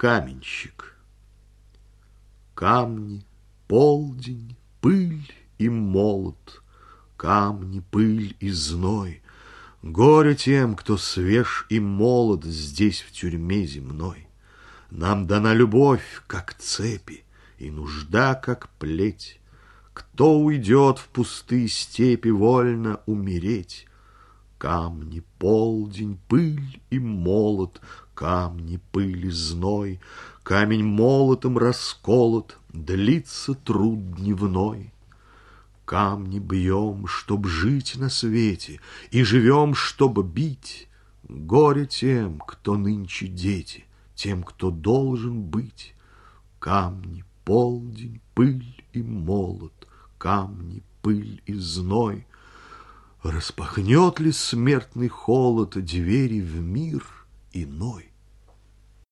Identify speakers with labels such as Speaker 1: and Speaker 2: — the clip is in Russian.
Speaker 1: Каменщик. Камни, полдень, пыль и молот, камни, пыль и зной. Горе тем, кто свеж и молод здесь, в тюрьме земной. Нам дана любовь, как цепи, и нужда, как плеть. Кто уйдет в пустые степи вольно умереть? Камни, полдень, пыль и молот, камни, пыль и зной. Камень молотом расколот, длится труд дневной. Камни бьем, чтоб жить на свете, и живем, чтоб бить. Горе тем, кто нынче дети, тем, кто должен быть. Камни, полдень, пыль и молот, камни, пыль и зной. Распахнет ли смертный холод двери в мир иной?